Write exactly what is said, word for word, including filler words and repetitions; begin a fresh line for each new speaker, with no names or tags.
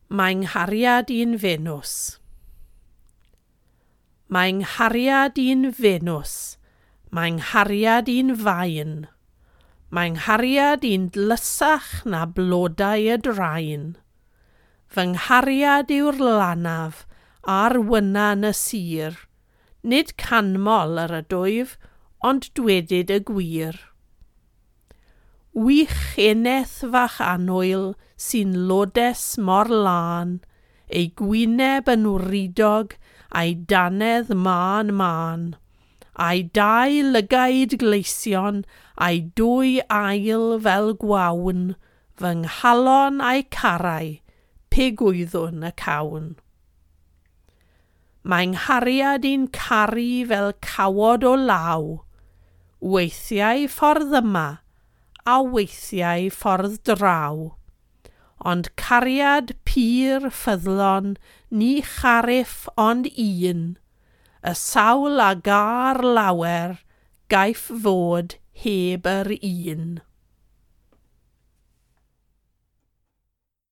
Mae'n nghariad i'n Venws. Mae'n nghariad i'n Venws. Mae'n nghariad i'n faen. Mae'n nghariad i'n dlysach na blodau y draen. Fy nghariad yw'r lanaf a'r wyna'n y sir. Nid canmol yr ydwyf, ond dwedid y gwir. Wych eneth fach annwyl sy'n lodes mor lân, ei gwyneb yn wridog, a'i danedd man man, a'i dau lygaid gleision, a'i dwy ail fel gwawn, fy nghalon a'i carau, pe gwyddwn y cawn. Mae'n nghariad i'n caru fel cawod o law, weithiau ffordd yma, a weithiau ffordd draw. Ond cariad pur ffyddlon, ni chariff ond un, y sawl a gar lawer, gaiff fod heb yr un.